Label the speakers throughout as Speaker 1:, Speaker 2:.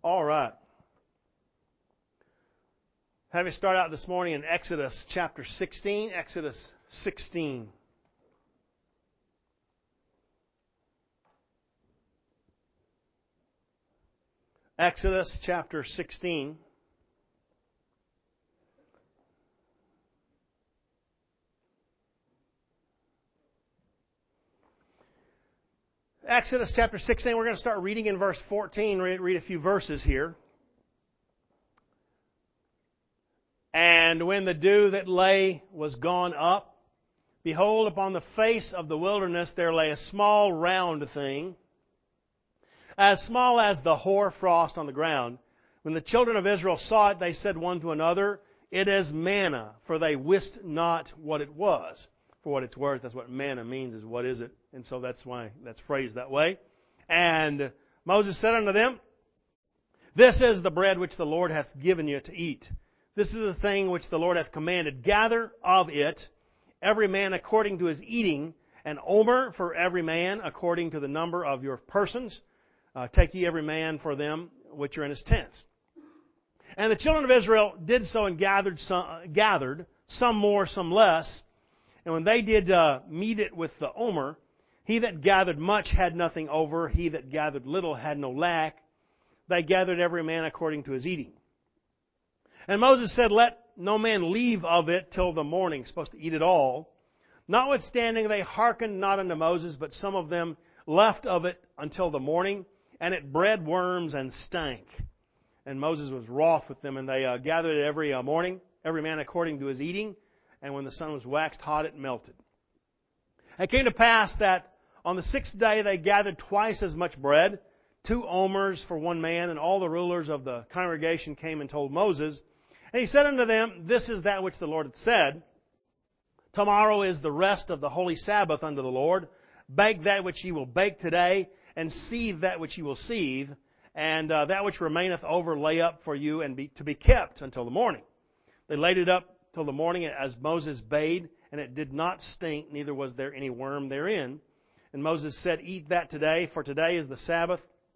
Speaker 1: All right. Have you start out this morning in Exodus chapter 16? Exodus 16. Exodus chapter 16. Exodus chapter 16, we're going to start reading in verse 14, read a few verses here. And when the dew that lay was gone up, behold, upon the face of the wilderness there lay a small round thing, as small as the hoar frost on the ground. When the children of Israel saw it, they said one to another, It is manna, for they wist not what it was. For what it's worth, that's what manna means, is what is it? And so that's why that's phrased that way. And Moses said unto them, This is the bread which the Lord hath given you to eat. This is the thing which the Lord hath commanded. Gather of it every man according to his eating, an omer for every man according to the number of your persons. Take ye every man for them which are in his tents. And the children of Israel did so and gathered, some more, some less. And when they did meet it with the omer, he that gathered much had nothing over, he that gathered little had no lack. They gathered every man according to his eating. And Moses said, Let no man leave of it till the morning, supposed to eat it all. Notwithstanding, they hearkened not unto Moses, but some of them left of it until the morning, and it bred worms and stank. And Moses was wroth with them, and they gathered it every morning, every man according to his eating. And when the sun was waxed hot, it melted. It came to pass that on the sixth day they gathered twice as much bread, 2 omers for one man, and all the rulers of the congregation came and told Moses. And he said unto them, This is that which the Lord hath said. Tomorrow is the rest of the holy Sabbath unto the Lord. Bake that which ye will bake today, and seethe that which ye will seethe, and that which remaineth over lay up for you and to be kept until the morning. They laid it up till the morning as Moses bade, and it did not stink, neither was there any worm therein. And Moses said, Eat that today, for today is the Sabbath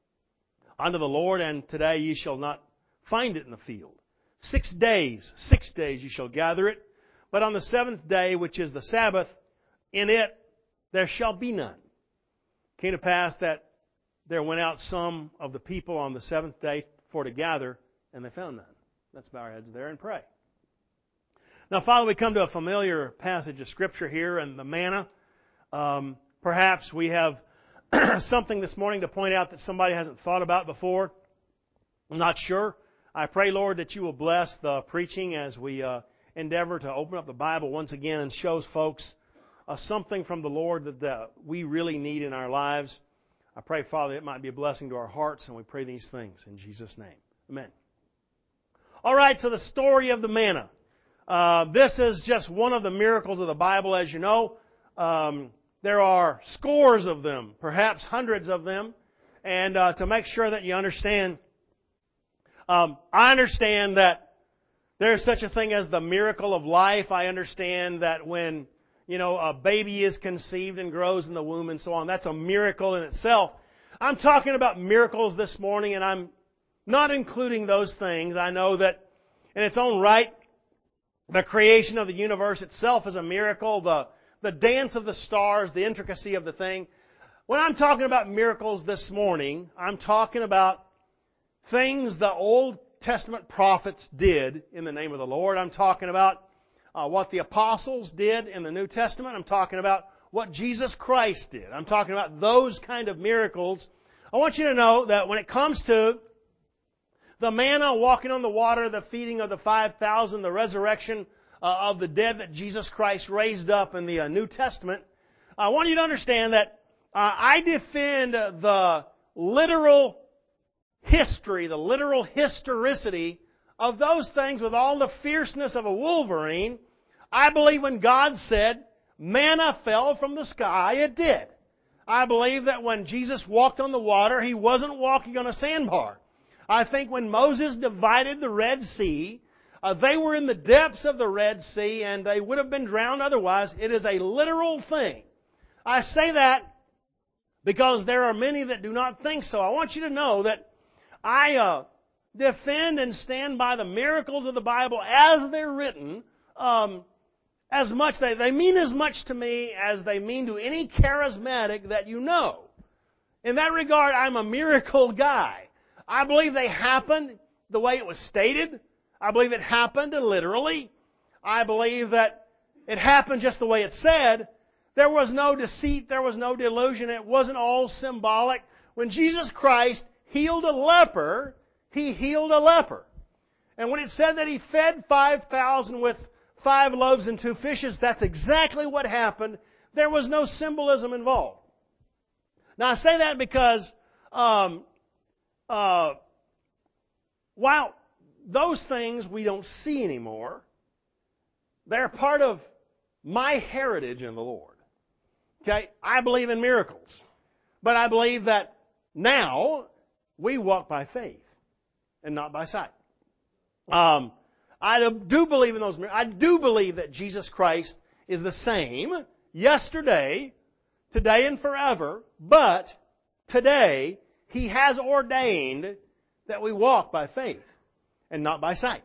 Speaker 1: unto the Lord, and today ye shall not find it in the field. 6 days ye shall gather it, but on the 7th day, which is the Sabbath, in it there shall be none. It came to pass that there went out some of the people on the 7th day for to gather, and they found none. Let's bow our heads there and pray. Now, Father, we come to a familiar passage of Scripture here, and the manna. Perhaps we have something this morning to point out that somebody hasn't thought about before. I'm not sure. I pray, Lord, that you will bless the preaching as we endeavor to open up the Bible once again and shows folks something from the Lord that we really need in our lives. I pray, Father, it might be a blessing to our hearts, and we pray these things in Jesus' name. Amen. All right, so the story of the manna. This is just one of the miracles of the Bible, as you know. There are scores of them, perhaps hundreds of them. And to make sure that you understand, I understand that there's such a thing as the miracle of life. I understand that when, a baby is conceived and grows in the womb and so on, that's a miracle in itself. I'm talking about miracles this morning, and I'm not including those things. I know that in its own right, the creation of the universe itself is a miracle. The dance of the stars, the intricacy of the thing. When I'm talking about miracles this morning, I'm talking about things the Old Testament prophets did in the name of the Lord. I'm talking about what the apostles did in the New Testament. I'm talking about what Jesus Christ did. I'm talking about those kind of miracles. I want you to know that when it comes to the manna, walking on the water, the feeding of the 5,000, the resurrection of the dead that Jesus Christ raised up in the New Testament, I want you to understand that I defend the literal history, the literal historicity of those things with all the fierceness of a wolverine. I believe when God said, manna fell from the sky, it did. I believe that when Jesus walked on the water, He wasn't walking on a sandbar. I think when Moses divided the Red Sea, they were in the depths of the Red Sea and they would have been drowned otherwise. It is a literal thing. I say that because there are many that do not think so. I want you to know that I defend and stand by the miracles of the Bible as they're written, as much, they mean as much to me as they mean to any charismatic that you know. In that regard, I'm a miracle guy. I believe they happened the way it was stated. I believe it happened literally. I believe that it happened just the way it said. There was no deceit. There was no delusion. It wasn't all symbolic. When Jesus Christ healed a leper, He healed a leper. And when it said that He fed 5,000 with 5 loaves and 2 fishes, that's exactly what happened. There was no symbolism involved. Now I say that because while those things we don't see anymore, they're part of my heritage in the Lord. Okay? I believe in miracles. But I believe that now we walk by faith and not by sight. I do believe in those miracles. I do believe that Jesus Christ is the same yesterday, today, and forever. But today, He has ordained that we walk by faith and not by sight.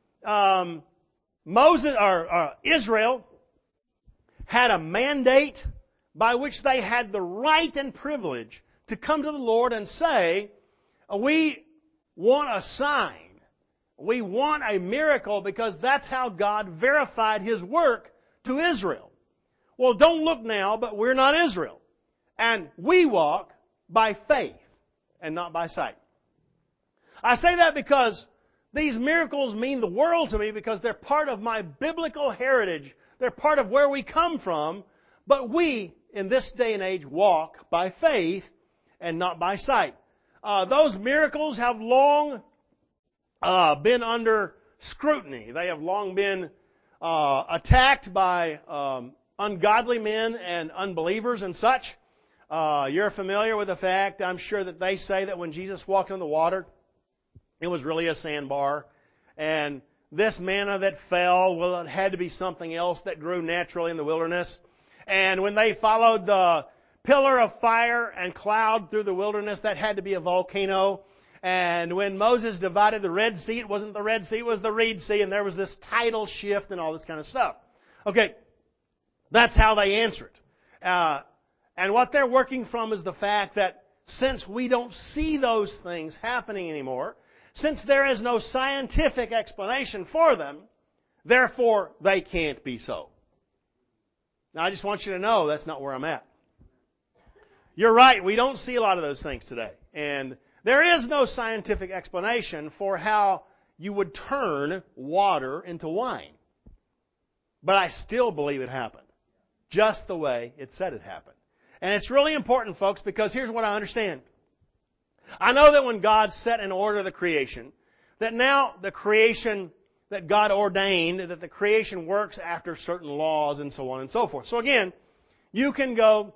Speaker 1: Israel had a mandate by which they had the right and privilege to come to the Lord and say, we want a sign. We want a miracle because that's how God verified His work to Israel. Well, don't look now, but we're not Israel. And we walk by faith and not by sight. I say that because these miracles mean the world to me because they're part of my biblical heritage. They're part of where we come from. But we, in this day and age, walk by faith and not by sight. Those miracles have long been under scrutiny. They have long been attacked by ungodly men and unbelievers and such. You're familiar with the fact, I'm sure, that they say that when Jesus walked on the water, it was really a sandbar. And this manna that fell, well, it had to be something else that grew naturally in the wilderness. And when they followed the pillar of fire and cloud through the wilderness, that had to be a volcano. And when Moses divided the Red Sea, it wasn't the Red Sea, it was the Reed Sea, and there was this tidal shift and all this kind of stuff. Okay, that's how they answer it. And what they're working from is the fact that since we don't see those things happening anymore, since there is no scientific explanation for them, therefore they can't be so. Now I just want you to know that's not where I'm at. You're right, we don't see a lot of those things today. And there is no scientific explanation for how you would turn water into wine. But I still believe it happened. Just the way it said it happened. And it's really important, folks, because here's what I understand. I know that when God set in order the creation, that now the creation that God ordained, that the creation works after certain laws and so on and so forth. So again, you can go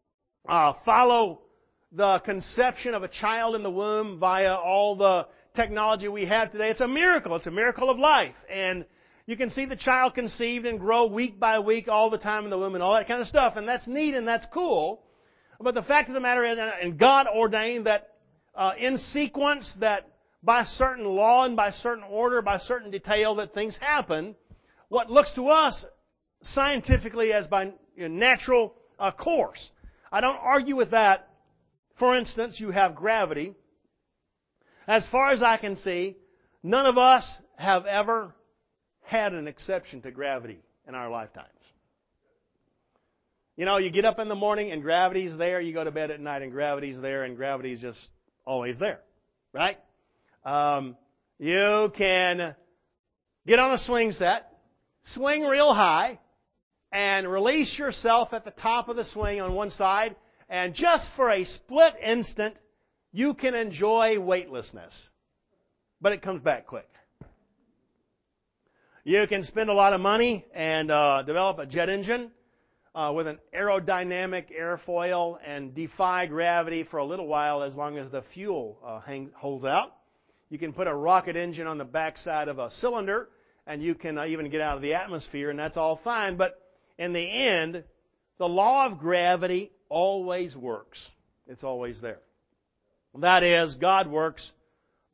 Speaker 1: follow the conception of a child in the womb via all the technology we have today. It's a miracle. It's a miracle of life. And you can see the child conceived and grow week by week all the time in the womb and all that kind of stuff. And that's neat and that's cool. But the fact of the matter is, and God ordained that in sequence, that by certain law and by certain order, by certain detail, that things happen. What looks to us scientifically as by natural course. I don't argue with that. For instance, you have gravity. As far as I can see, none of us have ever had an exception to gravity in our lifetimes. You know, you get up in the morning and gravity's there. You go to bed at night and gravity's there, and gravity's just always there. Right? You can get on a swing set, swing real high, and release yourself at the top of the swing on one side, and just for a split instant, you can enjoy weightlessness. But it comes back quick. You can spend a lot of money and develop a jet engine with an aerodynamic airfoil and defy gravity for a little while as long as the fuel holds out. You can put a rocket engine on the backside of a cylinder, and you can even get out of the atmosphere, and that's all fine. But in the end, the law of gravity always works. It's always there. That is, God works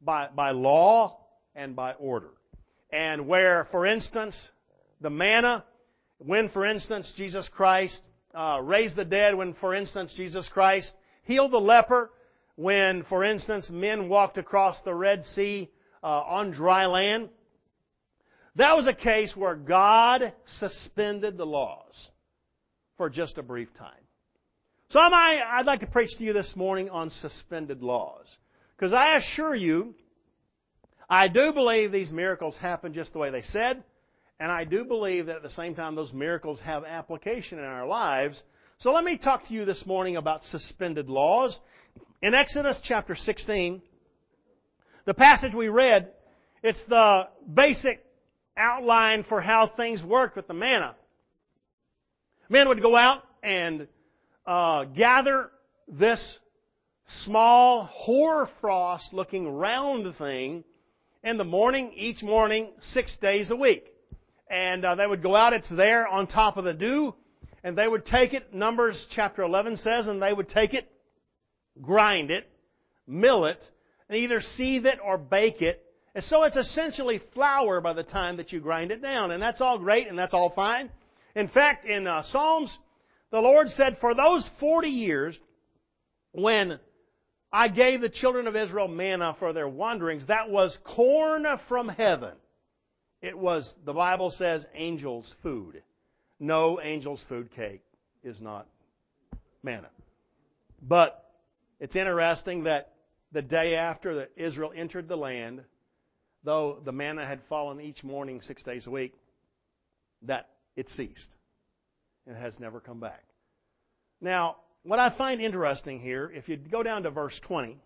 Speaker 1: by law and by order. And where, for instance, the manna, when, for instance, Jesus Christ raised the dead, when, for instance, Jesus Christ healed the leper, when, for instance, men walked across the Red Sea on dry land, that was a case where God suspended the laws for just a brief time. So I'd like to preach to you this morning on suspended laws. Because I assure you, I do believe these miracles happen just the way they said. And I do believe that at the same time those miracles have application in our lives. So let me talk to you this morning about suspended laws. In Exodus chapter 16, the passage we read, it's the basic outline for how things worked with the manna. Men would go out and gather this small hoarfrost looking round thing in the morning, each morning, 6 days a week. And they would go out, it's there on top of the dew, and they would take it, Numbers chapter 11 says, and they would take it, grind it, mill it, and either sieve it or bake it. And so it's essentially flour by the time that you grind it down. And that's all great and that's all fine. In fact, in Psalms, the Lord said, for those 40 years, when I gave the children of Israel manna for their wanderings, that was corn from heaven. It was, the Bible says, angels' food. No, angels' food cake is not manna. But it's interesting that the day after that Israel entered the land, though the manna had fallen each morning 6 days a week, that it ceased. And it has never come back. Now, what I find interesting here, if you go down to verse 20,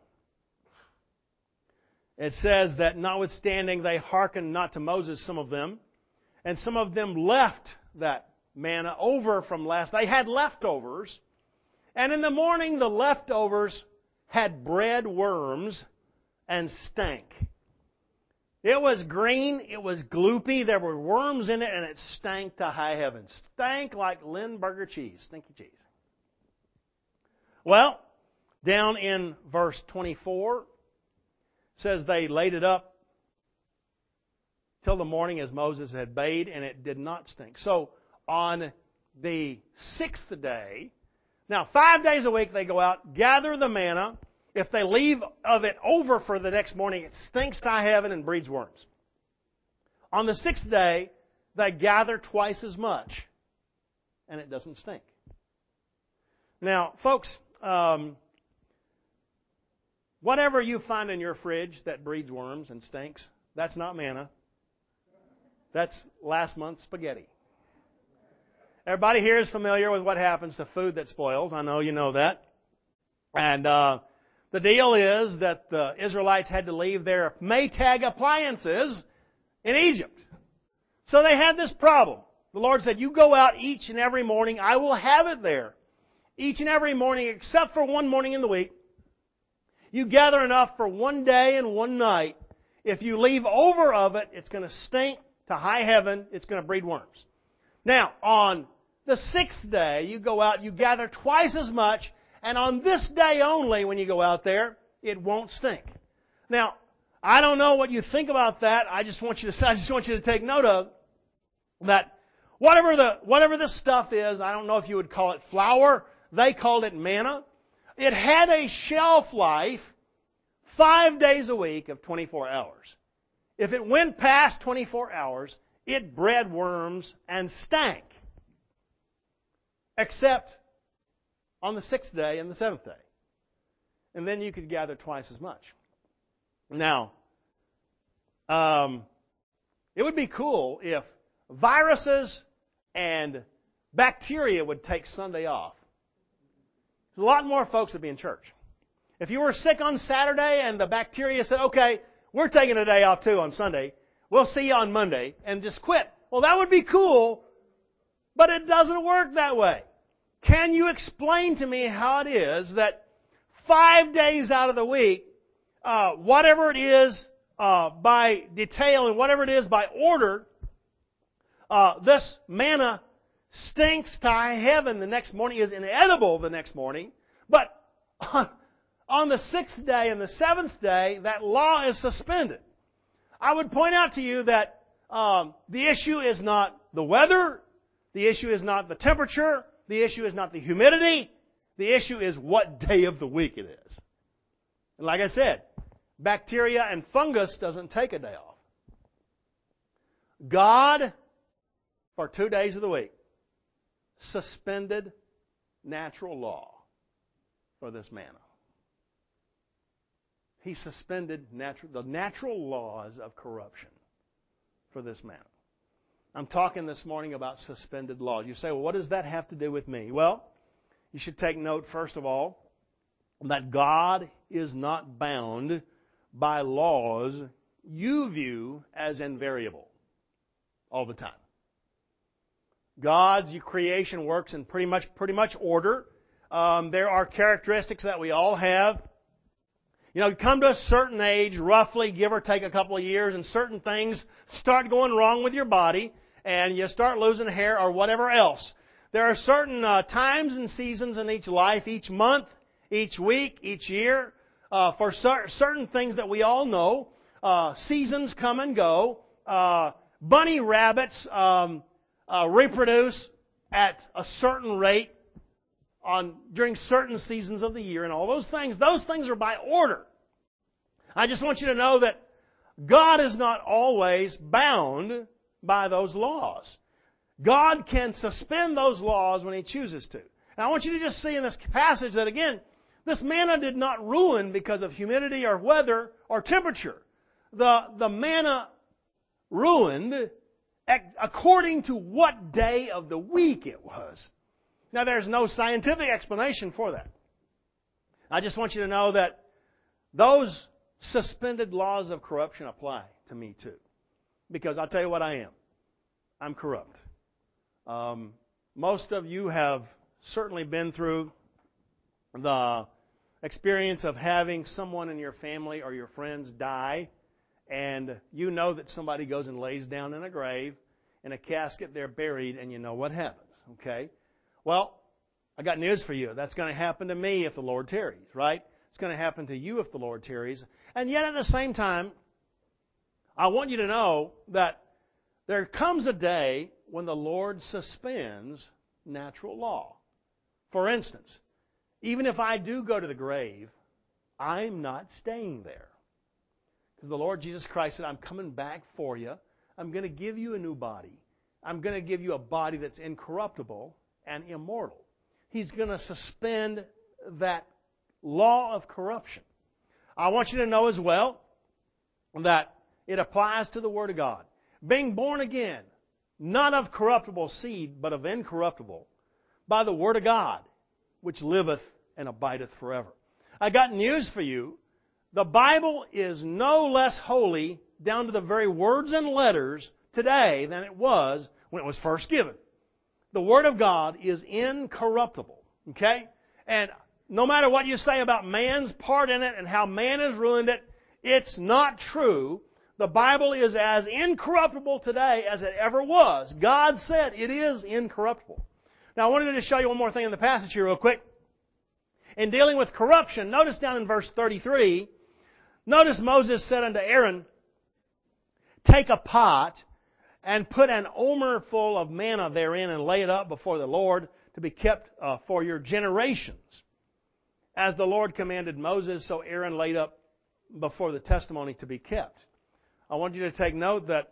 Speaker 1: it says that notwithstanding they hearkened not to Moses, some of them, and some of them left that manna over from last. They had leftovers, and in the morning the leftovers had bred worms and stank. It was green, it was gloopy, there were worms in it, and it stank to high heaven. Stank like Lindbergh cheese, stinky cheese. Well, down in verse 24, it says they laid it up till the morning as Moses had bade, and it did not stink. So on the sixth day, now 5 days a week they go out, gather the manna. If they leave of it over for the next morning, it stinks to high heaven and breeds worms. On the sixth day, they gather twice as much, and it doesn't stink. Now, folks, whatever you find in your fridge that breeds worms and stinks, that's not manna. That's last month's spaghetti. Everybody here is familiar with what happens to food that spoils. I know you know that. And the deal is that the Israelites had to leave their Maytag appliances in Egypt. So they had this problem. The Lord said, you go out each and every morning. I will have it there. Each and every morning, except for one morning in the week. You gather enough for one day and one night. If you leave over of it, it's going to stink to high heaven. It's going to breed worms. Now, on the sixth day, you go out, you gather twice as much, and on this day only, when you go out there, it won't stink. Now, I don't know what you think about that. I just want you to take note of that. Whatever this stuff is, I don't know if you would call it flour. They called it manna. It had a shelf life 5 days a week of 24 hours. If it went past 24 hours, it bred worms and stank. Except on the sixth day and the seventh day. And then you could gather twice as much. Now, it would be cool if viruses and bacteria would take Sunday off. A lot more folks would be in church. If you were sick on Saturday and the bacteria said, okay, we're taking a day off too on Sunday, we'll see you on Monday, and just quit. Well, that would be cool, but it doesn't work that way. Can you explain to me how it is that 5 days out of the week, whatever it is by detail and whatever it is by order, this manna stinks to high heaven the next morning, is inedible the next morning, but on the sixth day and the seventh day, that law is suspended. I would point out to you that the issue is not the weather, the issue is not the temperature, the issue is not the humidity, the issue is what day of the week it is. And like I said, bacteria and fungus doesn't take a day off. God, for 2 days of the week, suspended natural law for this manna. He suspended the natural laws of corruption for this manna. I'm talking this morning about suspended laws. You say, well, what does that have to do with me? Well, you should take note, first of all, that God is not bound by laws you view as invariable all the time. God's creation works in pretty much order. There are characteristics that we all have. You know, you come to a certain age, roughly, give or take a couple of years, and certain things start going wrong with your body, and you start losing hair or whatever else. There are certain times and seasons in each life, each month, each week, each year, for certain things that we all know. Seasons come and go. Bunny rabbits reproduce at a certain rate during certain seasons of the year, and all those things are by order. I just want you to know that God is not always bound by those laws. God can suspend those laws when He chooses to. And I want you to just see in this passage that, again, this manna did not ruin because of humidity or weather or temperature. The manna ruined according to what day of the week it was. Now, there's no scientific explanation for that. I just want you to know that those suspended laws of corruption apply to me too. Because I'll tell you what I am. I'm corrupt. Most of you have certainly been through the experience of having someone in your family or your friends die, and you know that somebody goes and lays down in a grave, in a casket, they're buried, and you know what happens. Okay? Well, I got news for you. That's going to happen to me if the Lord tarries, right? It's going to happen to you if the Lord tarries. And yet at the same time, I want you to know that there comes a day when the Lord suspends natural law. For instance, even if I do go to the grave, I'm not staying there. Because the Lord Jesus Christ said, I'm coming back for you. I'm going to give you a new body. I'm going to give you a body that's incorruptible and immortal. He's going to suspend that law of corruption. I want you to know as well that it applies to the Word of God. Being born again, not of corruptible seed, but of incorruptible, by the Word of God, which liveth and abideth forever. I got news for you. The Bible is no less holy down to the very words and letters today than it was when it was first given. The Word of God is incorruptible. Okay? And no matter what you say about man's part in it and how man has ruined it, it's not true. The Bible is as incorruptible today as it ever was. God said it is incorruptible. Now I wanted to show you one more thing in the passage here real quick. In dealing with corruption, notice down in verse 33, notice Moses said unto Aaron, take a pot and put an omer full of manna therein and lay it up before the Lord to be kept for your generations. As the Lord commanded Moses, so Aaron laid up before the testimony to be kept. I want you to take note that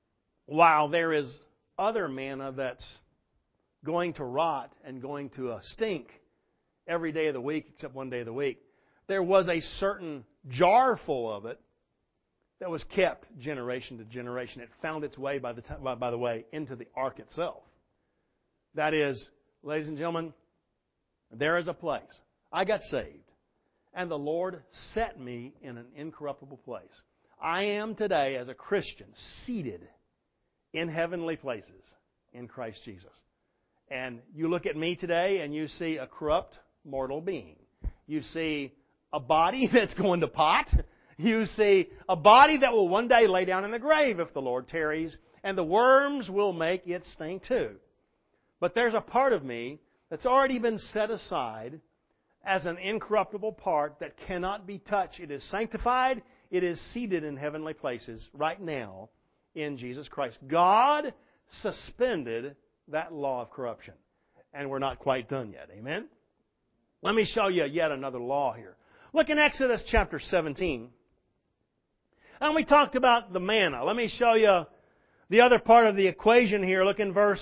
Speaker 1: while there is other manna that's going to rot and going to stink every day of the week except one day of the week, there was a certain jar full of it that was kept generation to generation. It found its way, by the way, into the ark itself. That is, ladies and gentlemen, there is a place. I got saved, and the Lord set me in an incorruptible place. I am today, as a Christian, seated in heavenly places in Christ Jesus. And you look at me today, and you see a corrupt, mortal being. You see a body that's going to pot. You see a body that will one day lay down in the grave if the Lord tarries, and the worms will make it stink too. But there's a part of me that's already been set aside as an incorruptible part that cannot be touched. It is sanctified. It is seated in heavenly places right now in Jesus Christ. God suspended that law of corruption. And we're not quite done yet. Amen? Let me show you yet another law here. Look in Exodus chapter 17. And we talked about the manna. Let me show you the other part of the equation here. Look in verse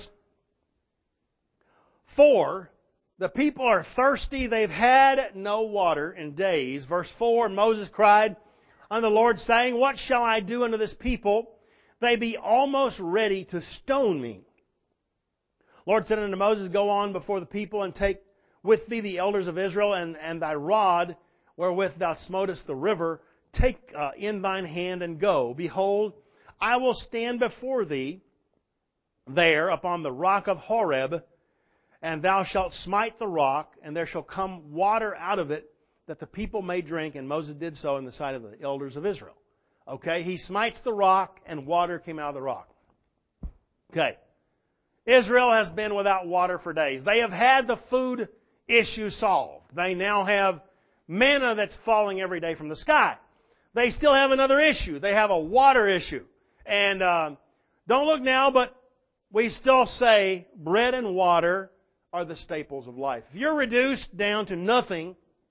Speaker 1: 4. The people are thirsty. They've had no water in days. Verse 4, Moses cried unto the Lord, saying, What shall I do unto this people? They be almost ready to stone me. Lord said unto Moses, Go on before the people, and take with thee the elders of Israel, and thy rod wherewith thou smotest the river, take in thine hand, and go. Behold, I will stand before thee there upon the rock of Horeb, and thou shalt smite the rock, and there shall come water out of it, that the people may drink. And Moses did so in the sight of the elders of Israel. Okay, he smites the rock, and water came out of the rock. Okay, Israel has been without water for days. They have had the food issue solved. They now have manna that's falling every day from the sky. They still have another issue. They have a water issue. And don't look now, but we still say bread and water are the staples of life. If you're reduced down to nothing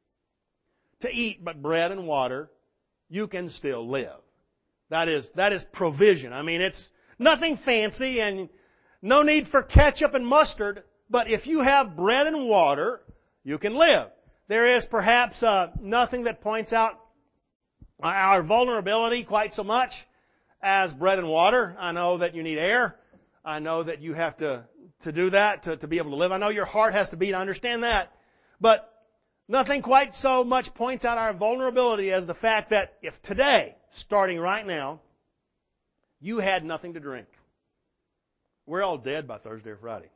Speaker 1: to eat but bread and water, you can still live. That is provision. I mean, it's nothing fancy and no need for ketchup and mustard, but if you have bread and water, you can live. There is perhaps nothing that points out our vulnerability quite so much as bread and water. I know that you need air. I know that you have to do that to be able to live. I know your heart has to beat. I understand that. But nothing quite so much points out our vulnerability as the fact that if today, starting right now, you had nothing to drink, we're all dead by Thursday or Friday.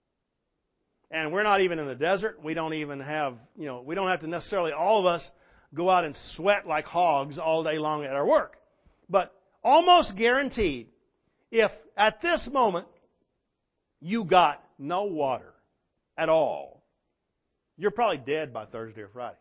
Speaker 1: And we're not even in the desert. We don't even have, we don't have to necessarily, all of us, go out and sweat like hogs all day long at our work. But almost guaranteed, if at this moment you got no water at all, you're probably dead by Thursday or Friday.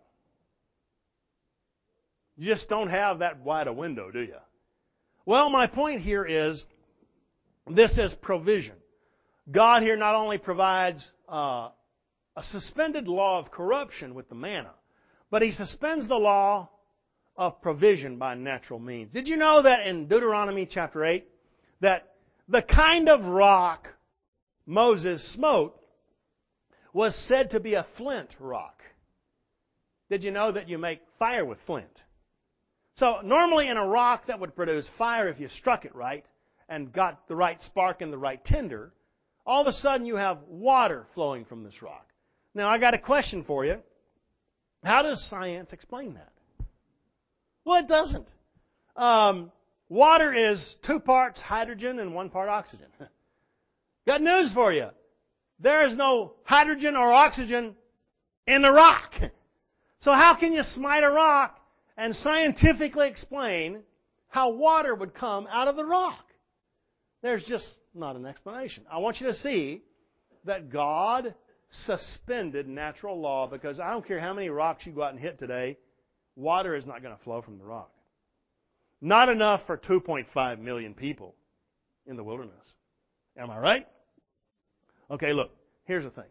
Speaker 1: You just don't have that wide a window, do you? Well, my point here is, this is provision. God here not only provides a suspended law of corruption with the manna, but He suspends the law of provision by natural means. Did you know that in Deuteronomy chapter 8, that the kind of rock Moses smote was said to be a flint rock? Did you know that you make fire with flint? So normally in a rock that would produce fire if you struck it right and got the right spark and the right tinder, all of a sudden you have water flowing from this rock. Now I got a question for you. How does science explain that? Well, it doesn't. Water is 2 parts hydrogen and 1 part oxygen. Got news for you. There is no hydrogen or oxygen in the rock. So how can you smite a rock and scientifically explain how water would come out of the rock? There's just not an explanation. I want you to see that God suspended natural law, because I don't care how many rocks you go out and hit today, water is not going to flow from the rock. Not enough for 2.5 million people in the wilderness. Am I right? Okay, look, here's the thing.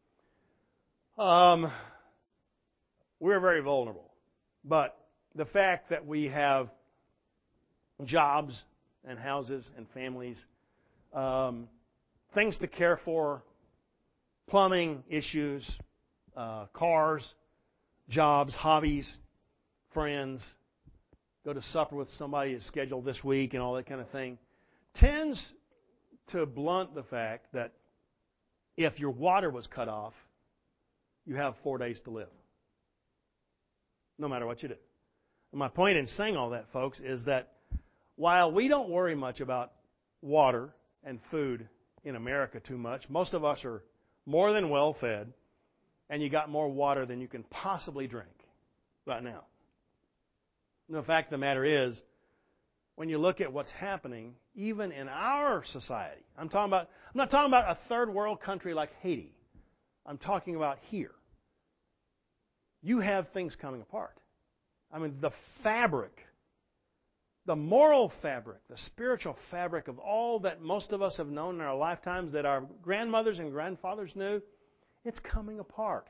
Speaker 1: We're very vulnerable. But the fact that we have jobs and houses and families, things to care for, plumbing issues, cars, jobs, hobbies, friends, go to supper with somebody that's scheduled this week and all that kind of thing, tends to blunt the fact that if your water was cut off, you have 4 days to live. No matter what you do. And my point in saying all that, folks, is that while we don't worry much about water and food in America too much, most of us are more than well fed, and you got more water than you can possibly drink right now. And the fact of the matter is, when you look at what's happening, even in our society, I'm not talking about a third world country like Haiti. I'm talking about here. you have things coming apart. I mean, the fabric, the moral fabric, the spiritual fabric of all that most of us have known in our lifetimes, that our grandmothers and grandfathers knew, it's coming apart.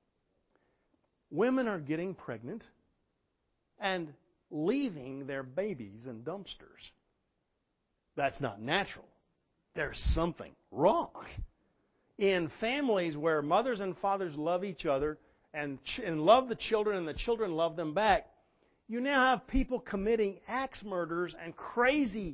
Speaker 1: Women are getting pregnant and leaving their babies in dumpsters. That's not natural. There's something wrong. In families where mothers and fathers love each other and love the children and the children love them back, you now have people committing axe murders and crazy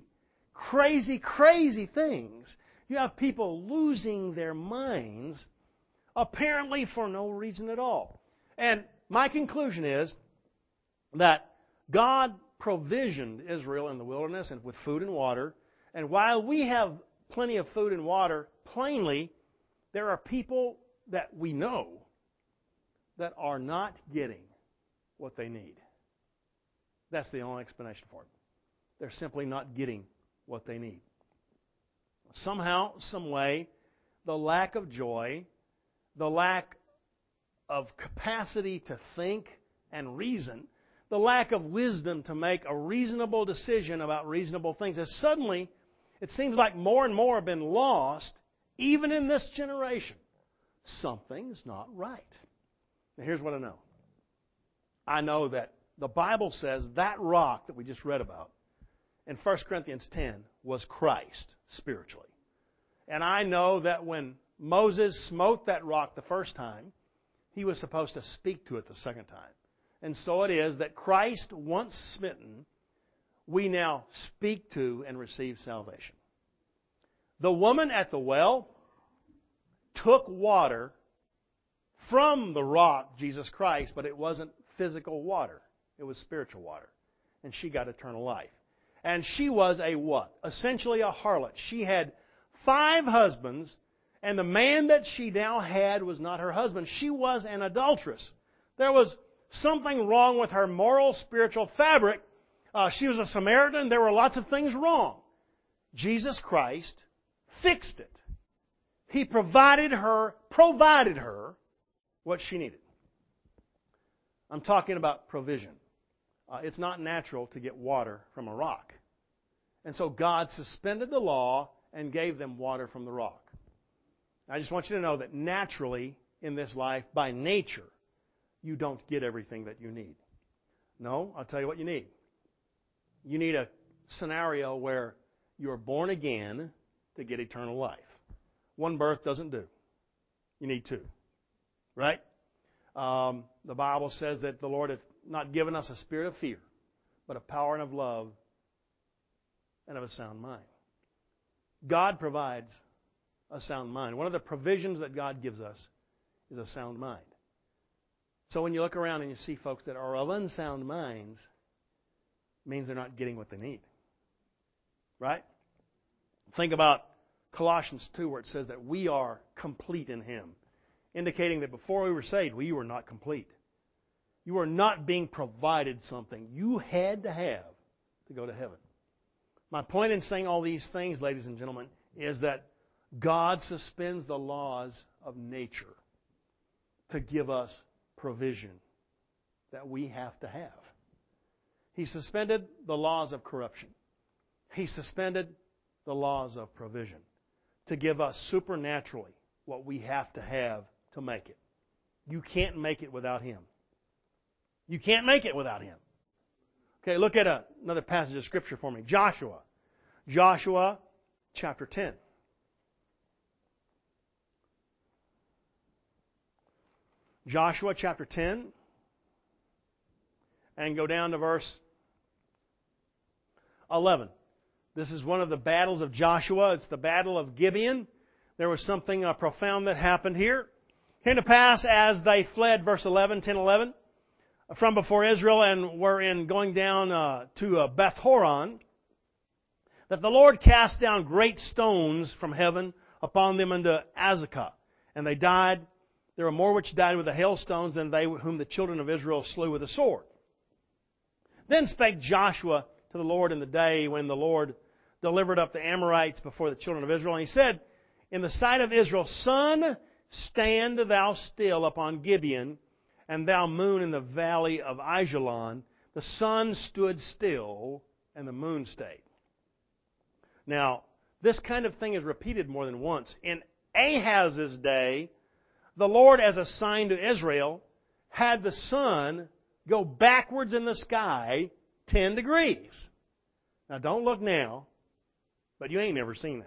Speaker 1: things. You have people losing their minds, apparently for no reason at all. And my conclusion is that God provisioned Israel in the wilderness and with food and water. And while we have plenty of food and water, plainly, there are people that we know that are not getting what they need. That's the only explanation for it. They're simply not getting what they need. Somehow, some way, the lack of joy, the lack of capacity to think and reason, the lack of wisdom to make a reasonable decision about reasonable things, has suddenly, it seems like more and more have been lost, even in this generation. Something's not right. Now here's what I know. I know that the Bible says that rock that we just read about in 1 Corinthians 10 was Christ, spiritually. And I know that when Moses smote that rock the first time, he was supposed to speak to it the second time. And so it is that Christ, once smitten, we now speak to and receive salvation. The woman at the well took water from the rock, Jesus Christ, but it wasn't physical water. It was spiritual water. And she got eternal life. And she was a what? Essentially a harlot. She had 5 husbands, and the man that she now had was not her husband. She was an adulteress. There was something wrong with her moral, spiritual fabric. She was a Samaritan. There were lots of things wrong. Jesus Christ fixed it. He provided her what she needed. I'm talking about provision. It's not natural to get water from a rock. And so God suspended the law and gave them water from the rock. I just want you to know that naturally in this life, by nature, you don't get everything that you need. No, I'll tell you what you need. You need a scenario where you're born again to get eternal life. One birth doesn't do. You need 2. Right? The Bible says that the Lord hath not given us a spirit of fear, but of power and of love and of a sound mind. God provides a sound mind. One of the provisions that God gives us is a sound mind. So when you look around and you see folks that are of unsound minds, it means they're not getting what they need. Right? Think about Colossians 2, where it says that we are complete in Him, indicating that before we were saved, we were not complete. You were not being provided something you had to have to go to heaven. My point in saying all these things, ladies and gentlemen, is that God suspends the laws of nature to give us provision that we have to have. He suspended the laws of corruption. He suspended the laws of provision to give us supernaturally what we have to make it. You can't make it without Him. You can't make it without Him. Okay, look at another passage of Scripture for me. Joshua. Joshua chapter 10. Joshua chapter 10. And go down to verse 11. This is one of the battles of Joshua. It's the battle of Gibeon. There was something profound that happened here. Came to pass as they fled, verse 11, 10:11, from before Israel and were in going down to Beth Horon, that the Lord cast down great stones from heaven upon them unto Azekah. And they died. There were more which died with the hailstones than they whom the children of Israel slew with the sword. Then spake Joshua to the Lord in the day when the Lord delivered up the Amorites before the children of Israel. And he said, in the sight of Israel, Sun, stand thou still upon Gibeon, and thou moon in the valley of Ajalon, the sun stood still and the moon stayed. Now, this kind of thing is repeated more than once. In Ahaz's day, the Lord, as a sign to Israel, had the sun go backwards in the sky 10 degrees. Now, don't look now, but you ain't never seen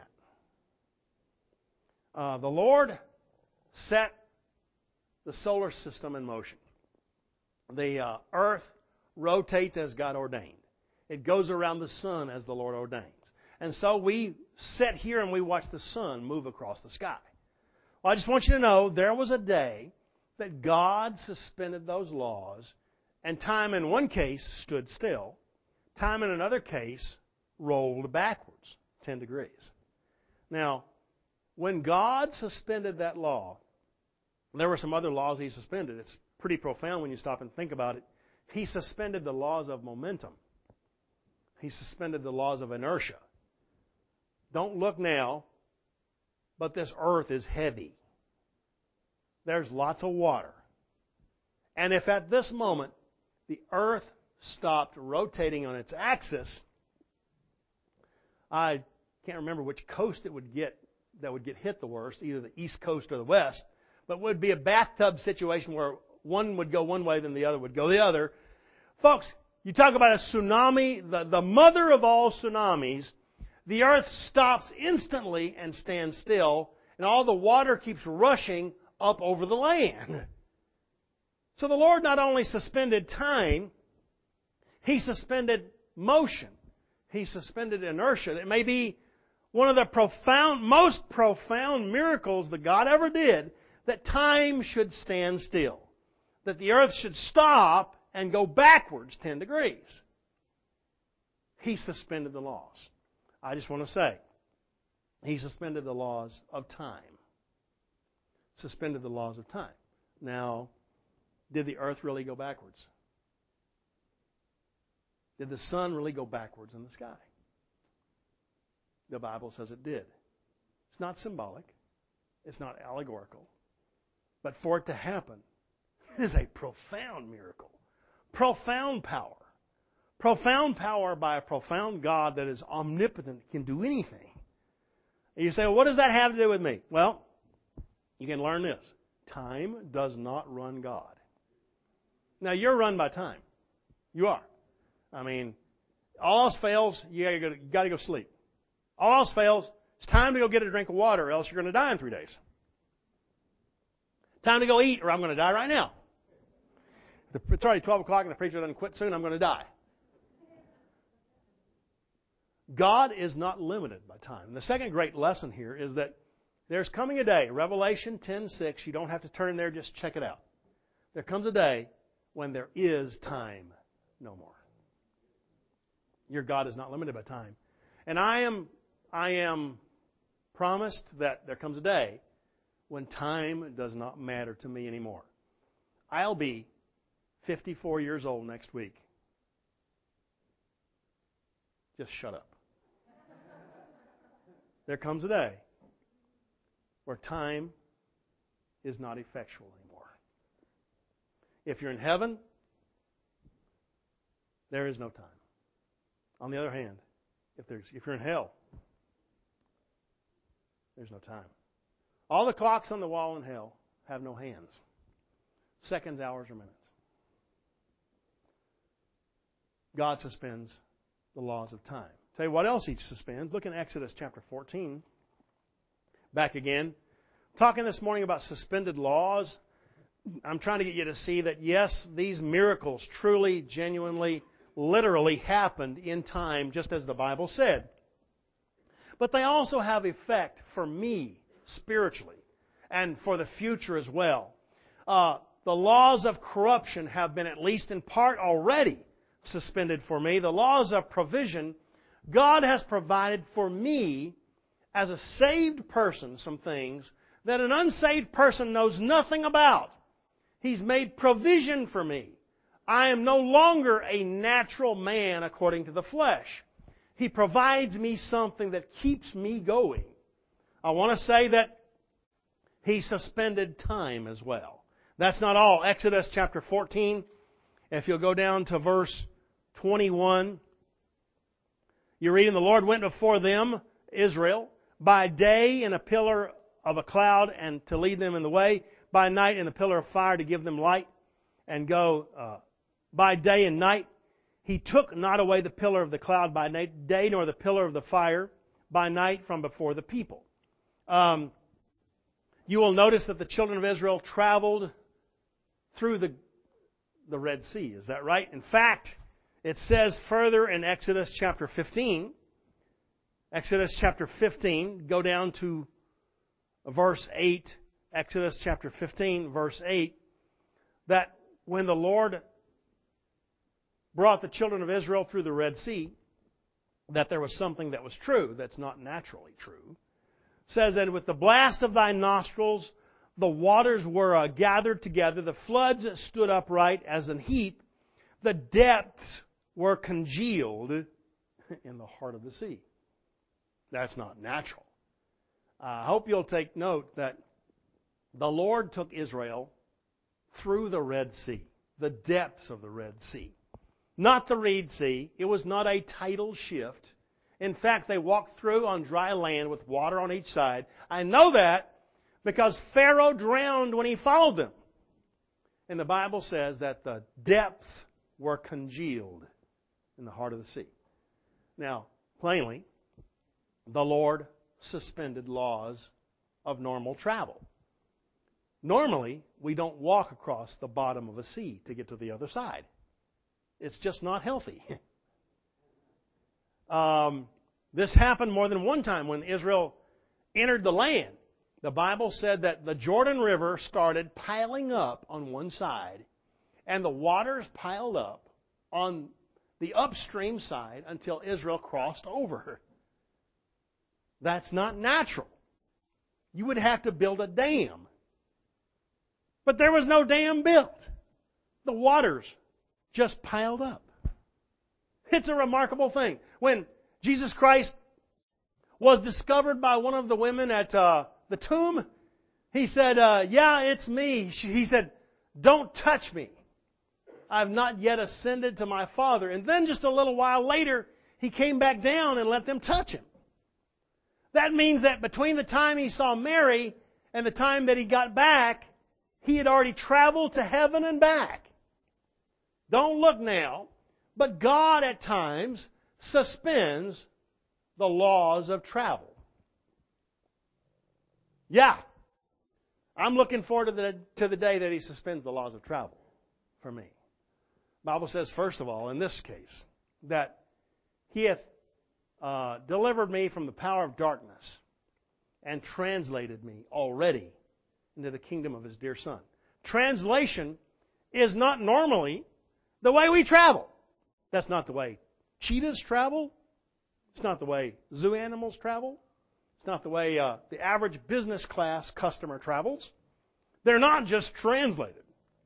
Speaker 1: that. The Lord set the solar system in motion. The earth rotates as God ordained. It goes around the sun as the Lord ordains. And so we sit here and we watch the sun move across the sky. Well, I just want you to know there was a day that God suspended those laws, and time in one case stood still. Time in another case rolled backwards 10 degrees. Now, when God suspended that law, there were some other laws He suspended. It's pretty profound when you stop and think about it. He suspended the laws of momentum. He suspended the laws of inertia. Don't look now, but this earth is heavy. There's lots of water. And if at this moment the earth stopped rotating on its axis, I can't remember which coast it would get that would get hit the worst, either the east coast or the west, but it would be a bathtub situation where one would go one way, then the other would go the other. Folks, you talk about a tsunami, the mother of all tsunamis. The earth stops instantly and stands still, and all the water keeps rushing up over the land. So the Lord not only suspended time, He suspended motion. He suspended inertia. It may be one of the most profound miracles that God ever did, that time should stand still. That the earth should stop and go backwards 10 degrees. He suspended the laws. I just want to say, He suspended the laws of time. Suspended the laws of time. Now, did the earth really go backwards? Did the sun really go backwards in the sky? The Bible says it did. It's not symbolic. It's not allegorical. But for it to happen is a profound miracle. Profound power. Profound power by a profound God that is omnipotent, can do anything. And you say, well, what does that have to do with me? Well, you can learn this. Time does not run God. Now, you're run by time. You are. I mean, all else fails, you got to go sleep. All else fails, it's time to go get a drink of water, or else you're going to die in 3 days. Time to go eat, or I'm going to die right now. It's already 12 o'clock and the preacher doesn't quit soon, I'm going to die. God is not limited by time. The second great lesson here is that there's coming a day, Revelation 10:6, you don't have to turn there, just check it out. There comes a day when there is time no more. Your God is not limited by time. And I am promised that there comes a day when time does not matter to me anymore. I'll be 54 years old next week. Just shut up. There comes a day where time is not effectual anymore. If you're in heaven, there is no time. On the other hand, if you're in hell, there's no time. All the clocks on the wall in hell have no hands. Seconds, hours, or minutes. God suspends the laws of time. Tell you what else He suspends. Look in Exodus chapter 14. Back again. Talking this morning about suspended laws. I'm trying to get you to see that, yes, these miracles truly, genuinely, literally happened in time, just as the Bible said. But they also have effect for me, spiritually, and for the future as well. The laws of corruption have been, at least in part, already suspended for me. The laws of provision, God has provided for me, as a saved person, some things that an unsaved person knows nothing about. He's made provision for me. I am no longer a natural man according to the flesh. He provides me something that keeps me going. I want to say that He suspended time as well. That's not all. Exodus chapter 14, if you'll go down to verse 21, you're reading, the Lord went before them, Israel, by day in a pillar of a cloud and to lead them in the way, by night in a pillar of fire to give them light, and go by day and night. He took not away the pillar of the cloud by day, nor the pillar of the fire by night from before the people. You will notice that the children of Israel traveled through the Red Sea. Is that right? In fact, it says further in Exodus chapter 15, Exodus chapter 15, go down to verse 8, Exodus chapter 15, verse 8, that when the Lord brought the children of Israel through the Red Sea, that there was something that was true that's not naturally true. It says that with the blast of thy nostrils, the waters were gathered together, the floods stood upright as an heap, the depths were congealed in the heart of the sea. That's not natural. I hope you'll take note that the Lord took Israel through the Red Sea, the depths of the Red Sea. Not the Reed Sea. It was not a tidal shift. In fact, they walked through on dry land with water on each side. I know that because Pharaoh drowned when he followed them. And the Bible says that the depths were congealed in the heart of the sea. Now, plainly, the Lord suspended laws of normal travel. Normally, we don't walk across the bottom of a sea to get to the other side. It's just not healthy. This happened more than one time when Israel entered the land. The Bible said that the Jordan River started piling up on one side, and the waters piled up on the upstream side until Israel crossed over. That's not natural. You would have to build a dam. But there was no dam built. The waters just piled up. It's a remarkable thing. When Jesus Christ was discovered by one of the women at the tomb, he said, yeah, it's me. He said, don't touch me. I've not yet ascended to my Father. And then just a little while later, he came back down and let them touch him. That means that between the time he saw Mary and the time that he got back, he had already traveled to heaven and back. Don't look now, but God at times suspends the laws of travel. Yeah, I'm looking forward to the day that He suspends the laws of travel for me. The Bible says, first of all, in this case, that He hath delivered me from the power of darkness and translated me already into the kingdom of His dear Son. Translation is not normally the way we travel. That's not the way cheetahs travel. It's not the way zoo animals travel. It's not the way the average business class customer travels. They're not just translated.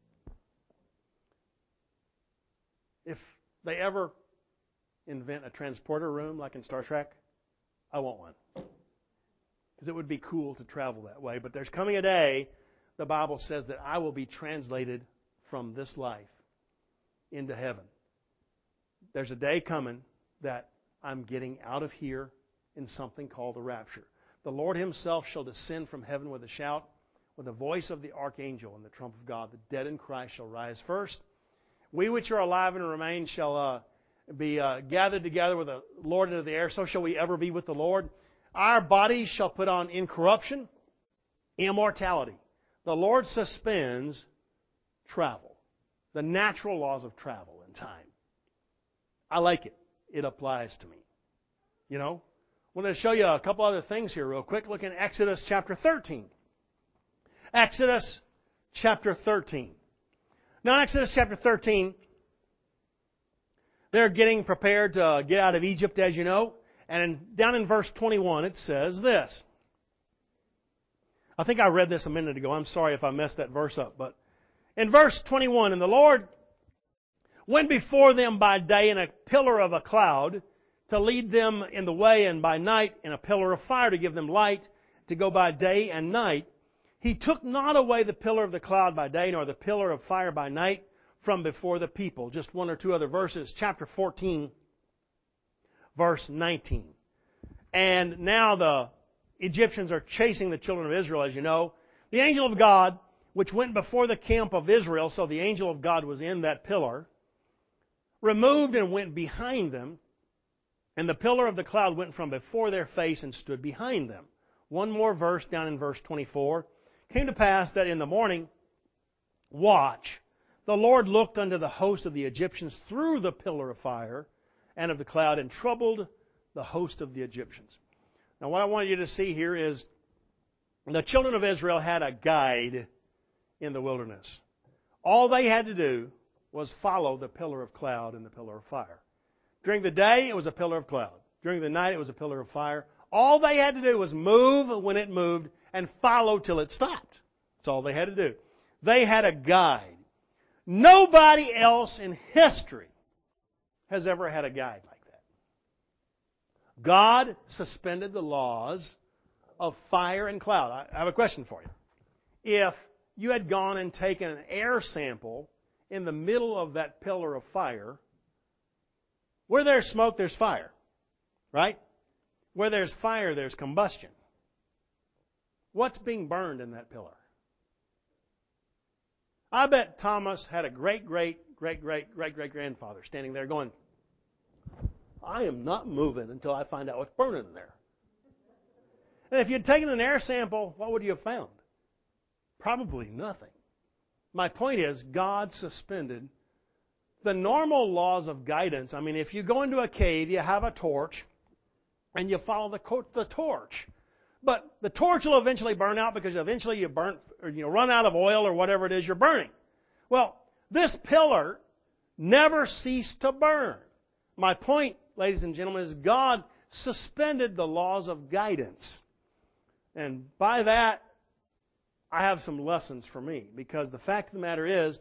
Speaker 1: If they ever invent a transporter room like in Star Trek, I want one. Because it would be cool to travel that way. But there's coming a day, the Bible says, that I will be translated from this life into heaven. There's a day coming that I'm getting out of here in something called a rapture. The Lord Himself shall descend from heaven with a shout, with the voice of the archangel and the trump of God. The dead in Christ shall rise first. We which are alive and remain shall be gathered together with the Lord into the air. So shall we ever be with the Lord. Our bodies shall put on incorruption, immortality. The Lord suspends travel, the natural laws of travel and time. I like it. It applies to me. You know, I'm going to show you a couple other things here real quick. Look in Exodus chapter 13. Exodus chapter 13. Now, in Exodus chapter 13, they're getting prepared to get out of Egypt, as you know. And down in verse 21, it says this. I think I read this a minute ago. I'm sorry if I messed that verse up. But in verse 21, and the Lord went before them by day in a pillar of a cloud to lead them in the way, and by night in a pillar of fire to give them light, to go by day and night. He took not away the pillar of the cloud by day, nor the pillar of fire by night from before the people. Just one or two other verses. Chapter 14, verse 19. And now the Egyptians are chasing the children of Israel, as you know. The angel of God, which went before the camp of Israel, so the angel of God was in that pillar, removed and went behind them, and the pillar of the cloud went from before their face and stood behind them. One more verse down in verse 24. Came to pass that in the morning, watch, the Lord looked unto the host of the Egyptians through the pillar of fire and of the cloud, and troubled the host of the Egyptians. Now what I want you to see here is the children of Israel had a guide in the wilderness. All they had to do was follow the pillar of cloud and the pillar of fire. During the day, it was a pillar of cloud. During the night, it was a pillar of fire. All they had to do was move when it moved and follow till it stopped. That's all they had to do. They had a guide. Nobody else in history has ever had a guide like that. God suspended the laws of fire and cloud. I have a question for you. If you had gone and taken an air sample in the middle of that pillar of fire, where there's smoke, there's fire. Right? Where there's fire, there's combustion. What's being burned in that pillar? I bet Thomas had a great-great-great-great-great-great-grandfather standing there going, I am not moving until I find out what's burning in there. And if you'd taken an air sample, what would you have found? Probably nothing. My point is, God suspended the normal laws of guidance. I mean, if you go into a cave, you have a torch, and you follow the torch. But the torch will eventually burn out because eventually you run out of oil or whatever it is you're burning. Well, this pillar never ceased to burn. My point, ladies and gentlemen, is God suspended the laws of guidance. And by that, I have some lessons for me. Because the fact of the matter is,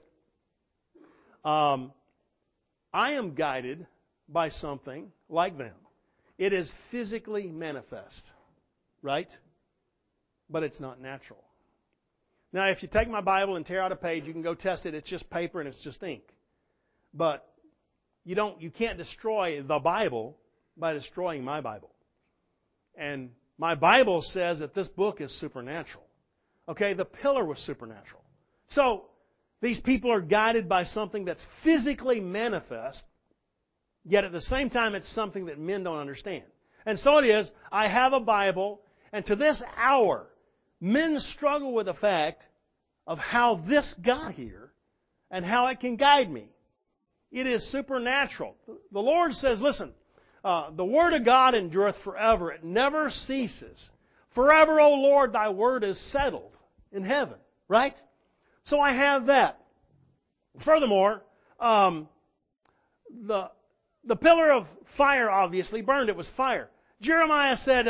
Speaker 1: I am guided by something like them. It is physically manifest. Right? But it's not natural. Now, if you take my Bible and tear out a page, you can go test it. It's just paper and it's just ink. But you can't destroy the Bible by destroying my Bible. And my Bible says that this book is supernatural. Okay, the pillar was supernatural. So, these people are guided by something that's physically manifest, yet at the same time it's something that men don't understand. And so it is, I have a Bible, and to this hour, men struggle with the fact of how this got here and how it can guide me. It is supernatural. The Lord says, listen, the Word of God endureth forever. It never ceases. Forever, O Lord, thy Word is settled in heaven. Right? So I have that. Furthermore, the pillar of fire obviously burned. It was fire. Jeremiah said,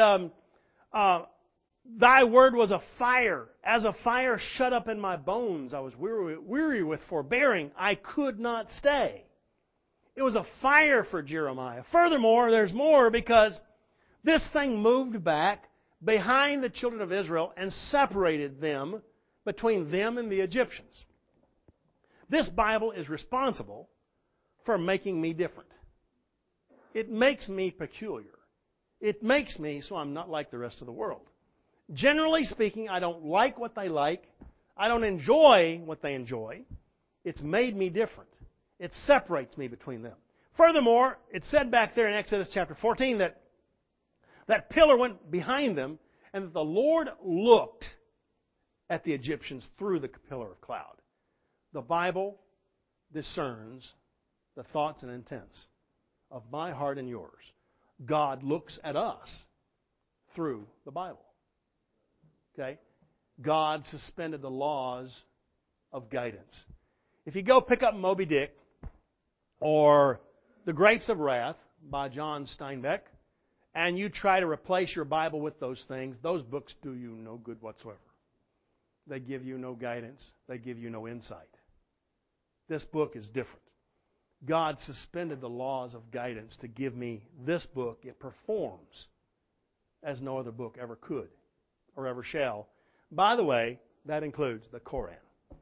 Speaker 1: thy word was a fire. As a fire shut up in my bones. I was weary with forbearing. I could not stay. It was a fire for Jeremiah. Furthermore, there's more because this thing moved back behind the children of Israel and separated them between them and the Egyptians. This Bible is responsible for making me different. It makes me peculiar. It makes me so I'm not like the rest of the world. Generally speaking, I don't like what they like. I don't enjoy what they enjoy. It's made me different. It separates me between them. Furthermore, it said back there in Exodus chapter 14 that that pillar went behind them and that the Lord looked at the Egyptians through the pillar of cloud. The Bible discerns the thoughts and intents of my heart and yours. God looks at us through the Bible. Okay? God suspended the laws of guidance. If you go pick up Moby Dick or The Grapes of Wrath by John Steinbeck, and you try to replace your Bible with those things, those books do you no good whatsoever. They give you no guidance. They give you no insight. This book is different. God suspended the laws of guidance to give me this book. It performs as no other book ever could or ever shall. By the way, that includes the Koran.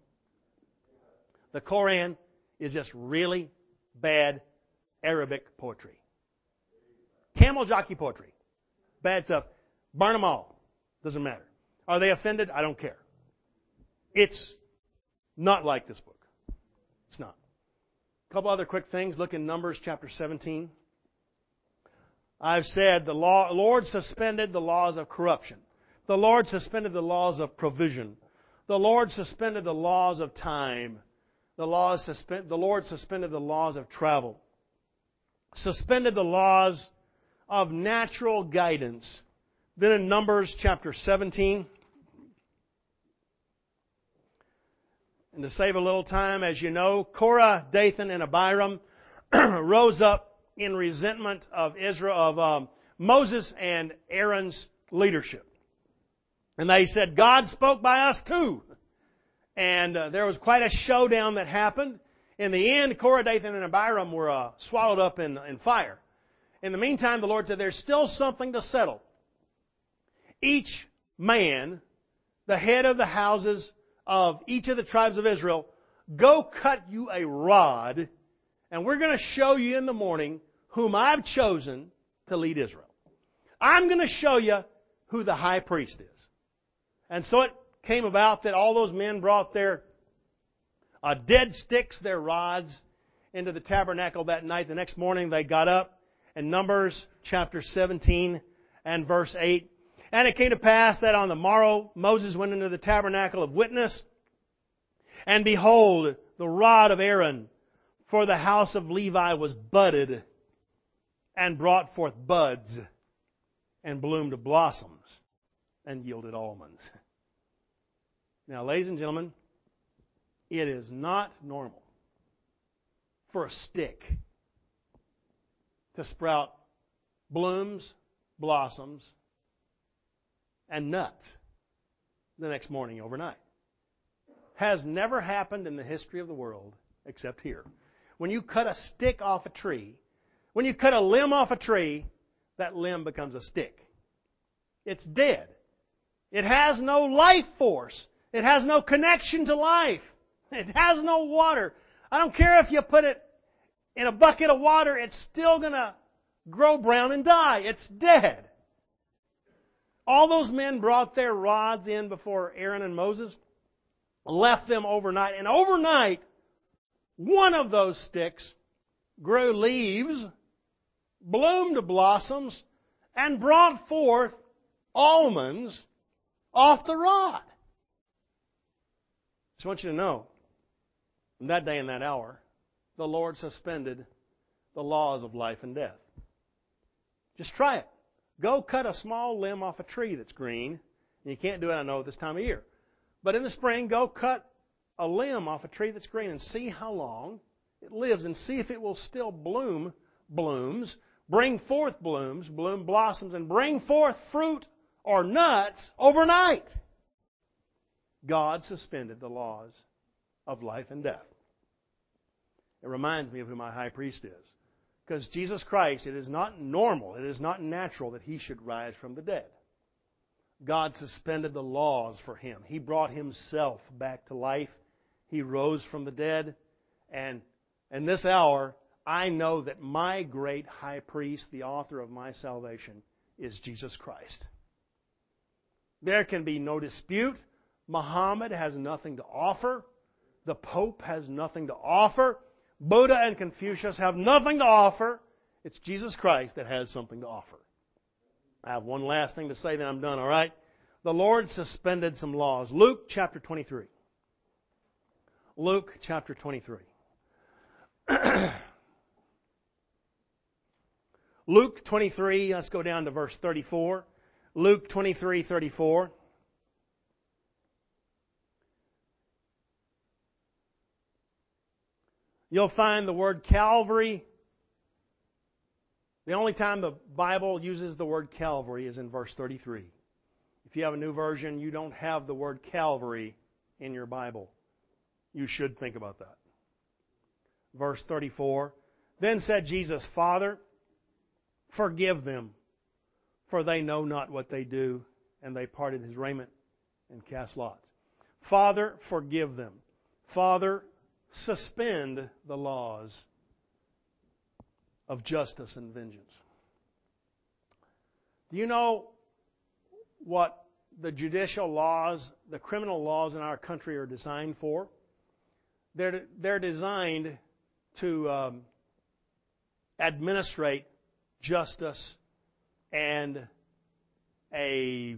Speaker 1: The Koran is just really bad Arabic poetry. Camel jockey poetry. Bad stuff. Burn them all. Doesn't matter. Are they offended? I don't care. It's not like this book. It's not. A couple other quick things. Look in Numbers chapter 17. I've said the Lord suspended the laws of corruption. The Lord suspended the laws of provision. The Lord suspended the laws of time. The Lord suspended the laws of travel. Suspended the laws of natural guidance. Then in Numbers chapter 17, and to save a little time, as you know, Korah, Dathan, and Abiram rose up in resentment of Moses and Aaron's leadership. And they said, God spoke by us too. And there was quite a showdown that happened. In the end, Korah, Dathan, and Abiram were swallowed up in fire. In the meantime, the Lord said, there's still something to settle. Each man, the head of the houses of each of the tribes of Israel, go cut you a rod, and we're going to show you in the morning whom I've chosen to lead Israel. I'm going to show you who the high priest is. And so it came about that all those men brought their dead sticks, their rods, into the tabernacle that night. The next morning they got up, and Numbers chapter 17 and verse 8. And it came to pass that on the morrow Moses went into the tabernacle of witness, and behold, the rod of Aaron for the house of Levi was budded, and brought forth buds, and bloomed blossoms, and yielded almonds. Now, ladies and gentlemen, it is not normal for a stick to sprout blooms, blossoms, and nuts the next morning overnight. Has never happened in the history of the world except here. When you cut a stick off a tree, when you cut a limb off a tree, that limb becomes a stick. It's dead. It has no life force. It has no connection to life. It has no water. I don't care if you put it in a bucket of water, it's still going to grow brown and die. It's dead. All those men brought their rods in before Aaron and Moses, left them overnight, and overnight, one of those sticks grew leaves, bloomed blossoms, and brought forth almonds off the rod. Just want you to know, in that day and that hour, the Lord suspended the laws of life and death. Just try it. Go cut a small limb off a tree that's green. And you can't do it, I know, at this time of year. But in the spring, go cut a limb off a tree that's green and see how long it lives and see if it will still bloom blooms, bring forth blooms, bloom blossoms, and bring forth fruit or nuts overnight. God suspended the laws of life and death. It reminds me of who my high priest is. Because Jesus Christ, it is not normal, it is not natural that He should rise from the dead. God suspended the laws for Him. He brought Himself back to life. He rose from the dead. And in this hour, I know that my great high priest, the author of my salvation, is Jesus Christ. There can be no dispute. Muhammad has nothing to offer. The Pope has nothing to offer. Buddha and Confucius have nothing to offer. It's Jesus Christ that has something to offer. I have one last thing to say, then I'm done, all right? The Lord suspended some laws. Luke chapter 23. Luke chapter 23. Luke 23, let's go down to verse 34. Luke 23:34. You'll find the word Calvary. The only time the Bible uses the word Calvary is in verse 33. If you have a new version, you don't have the word Calvary in your Bible. You should think about that. Verse 34. Then said Jesus, Father, forgive them, for they know not what they do. And they parted His raiment and cast lots. Father, forgive them. Father, suspend the laws of justice and vengeance. Do you know what the judicial laws, the criminal laws in our country are designed for? They're designed to administrate justice and a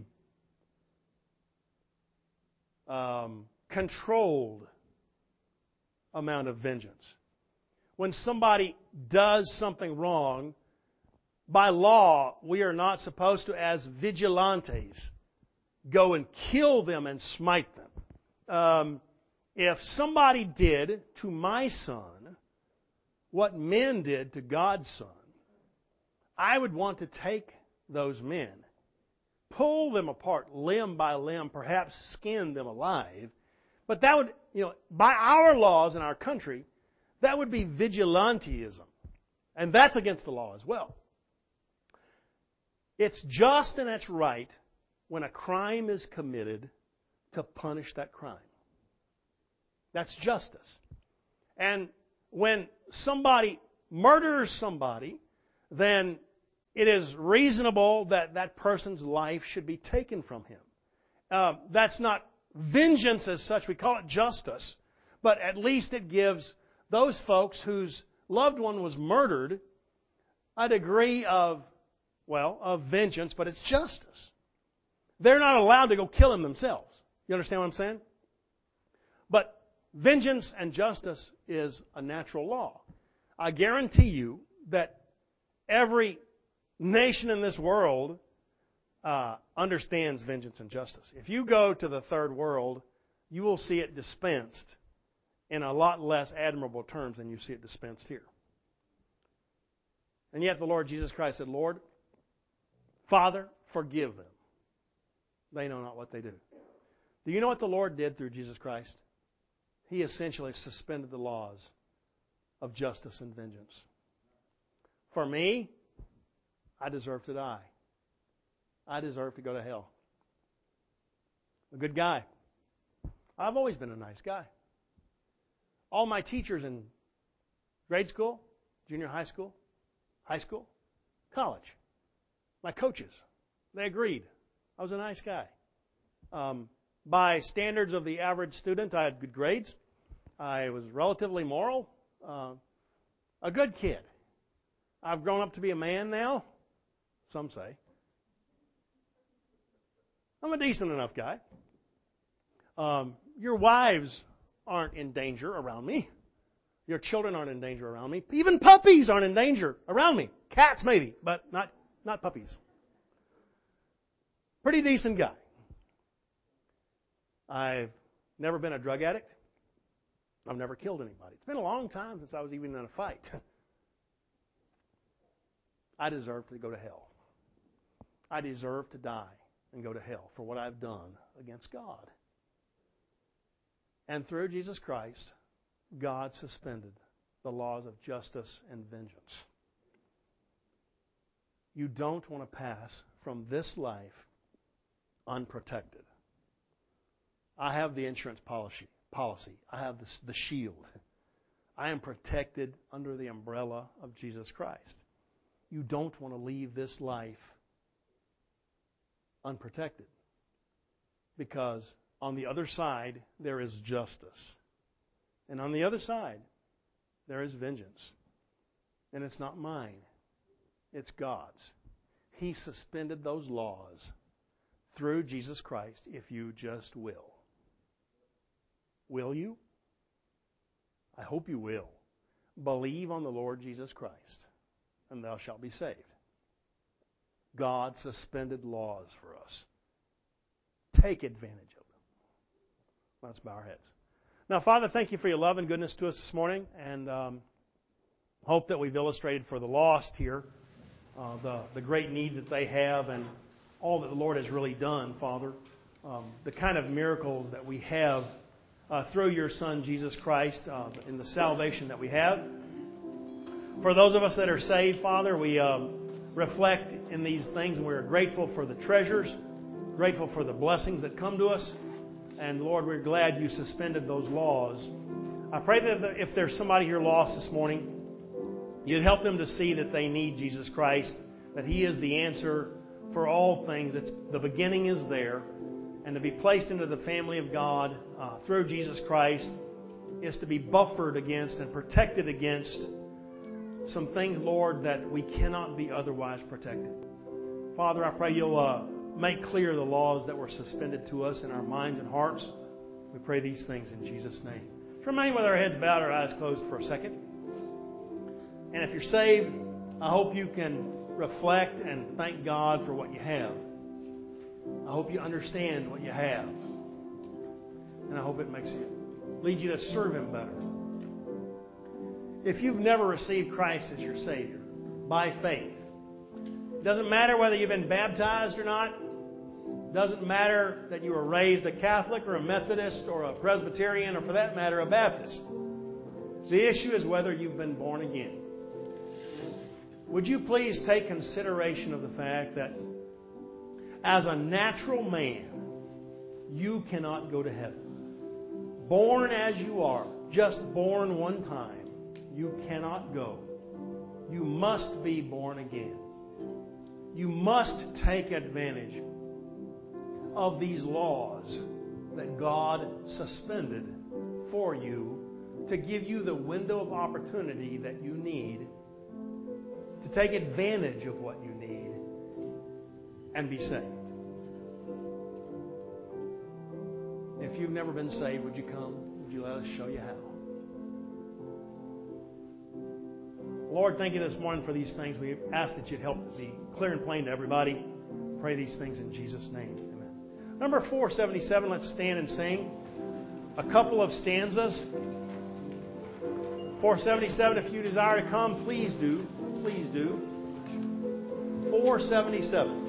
Speaker 1: controlled amount of vengeance. When somebody does something wrong, by law, we are not supposed to, as vigilantes, go and kill them and smite them. If somebody did to my son what men did to God's son, I would want to take those men, pull them apart limb by limb, perhaps skin them alive. But that would, by our laws in our country, that would be vigilantism. And that's against the law as well. It's just and it's right when a crime is committed to punish that crime. That's justice. And when somebody murders somebody, then it is reasonable that that person's life should be taken from him. That's not vengeance as such. We call it justice. But at least it gives those folks whose loved one was murdered a degree of vengeance, but it's justice. They're not allowed to go kill him themselves. You understand what I'm saying? But vengeance and justice is a natural law. I guarantee you that every nation in this world understands vengeance and justice. If you go to the third world, you will see it dispensed in a lot less admirable terms than you see it dispensed here. And yet the Lord Jesus Christ said, Lord, Father, forgive them. They know not what they do. Do you know what the Lord did through Jesus Christ? He essentially suspended the laws of justice and vengeance. For me, I deserve to die. I deserve to go to hell. A good guy. I've always been a nice guy. All my teachers in grade school, junior high school, college, my coaches, they agreed I was a nice guy. By standards of the average student, I had good grades. I was relatively moral, a good kid. I've grown up to be a man now, some say. I'm a decent enough guy. Your wives aren't in danger around me. Your children aren't in danger around me. Even puppies aren't in danger around me. Cats maybe, but not puppies. Pretty decent guy. I've never been a drug addict. I've never killed anybody. It's been a long time since I was even in a fight. I deserve to go to hell. I deserve to die and go to hell for what I've done against God. And through Jesus Christ, God suspended the laws of justice and vengeance. You don't want to pass from this life unprotected. I have the insurance policy. I have the shield. I am protected under the umbrella of Jesus Christ. You don't want to leave this life unprotected, because on the other side there is justice. And on the other side there is vengeance. And it's not mine. It's God's. He suspended those laws through Jesus Christ if you just will. Will you? I hope you will. Believe on the Lord Jesus Christ, and thou shalt be saved. God suspended laws for us. Take advantage of them. Let's bow our heads. Now, Father, thank you for your love and goodness to us this morning, and hope that we've illustrated for the lost here the great need that they have and all that the Lord has really done, Father. The kind of miracles that we have through your Son, Jesus Christ, in the salvation that we have. For those of us that are saved, Father, we reflect in these things, and we're grateful for the treasures, grateful for the blessings that come to us, And Lord, we're glad you suspended those laws. I pray that if there's somebody here lost this morning, you'd help them to see that they need Jesus Christ, that He is the answer for all things. The beginning is there. And to be placed into the family of God through Jesus Christ is to be buffered against and protected against some things, Lord, that we cannot be otherwise protected. Father, I pray you'll make clear the laws that were suspended to us in our minds and hearts. We pray these things in Jesus' name. Let's remain with our heads bowed, our eyes closed for a second. And if you're saved, I hope you can reflect and thank God for what you have. I hope you understand what you have. And I hope it leads you to serve Him better. If you've never received Christ as your Savior, by faith, it doesn't matter whether you've been baptized or not. It doesn't matter that you were raised a Catholic or a Methodist or a Presbyterian or, for that matter, a Baptist. The issue is whether you've been born again. Would you please take consideration of the fact that as a natural man, you cannot go to heaven. Born as you are, just born one time, you cannot go. You must be born again. You must take advantage of these laws that God suspended for you to give you the window of opportunity that you need to take advantage of what you need and be saved. If you've never been saved, would you come? Would you let us show you how? Lord, thank you this morning for these things. We ask that you'd help be clear and plain to everybody. Pray these things in Jesus' name. Amen. Number 477, let's stand and sing a couple of stanzas. 477, if you desire to come, please do. Please do. 477.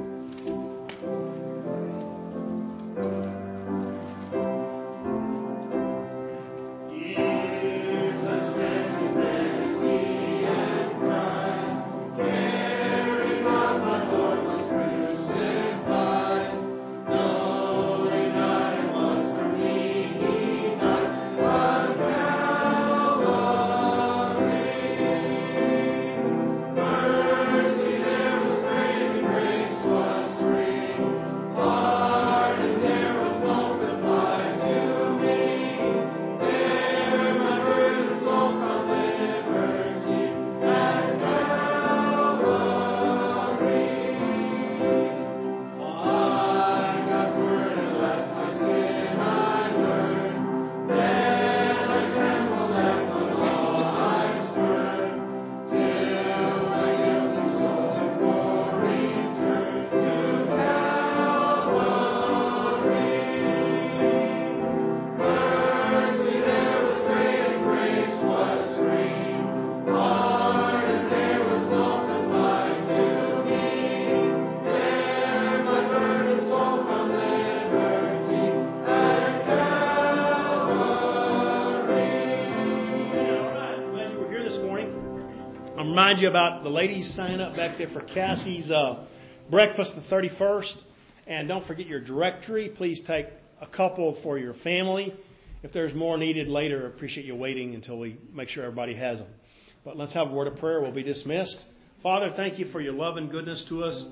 Speaker 1: Remind you about the ladies sign up back there for Cassie's breakfast the 31st. And don't forget your directory. Please take a couple for your family. If there's more needed later, I appreciate you waiting until we make sure everybody has them. But let's have a word of prayer. We'll be dismissed. Father, thank you for your love and goodness to us.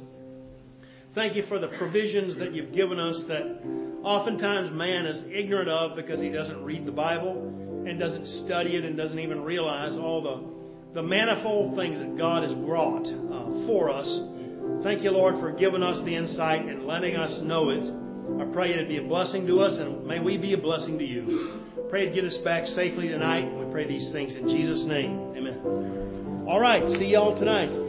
Speaker 1: Thank you for the provisions that you've given us that oftentimes man is ignorant of because he doesn't read the Bible and doesn't study it and doesn't even realize all the manifold things that God has brought for us. Thank you, Lord, for giving us the insight and letting us know it. I pray it be a blessing to us, and may we be a blessing to you. Pray to get us back safely tonight. We pray these things in Jesus' name. Amen. All right. See y'all tonight.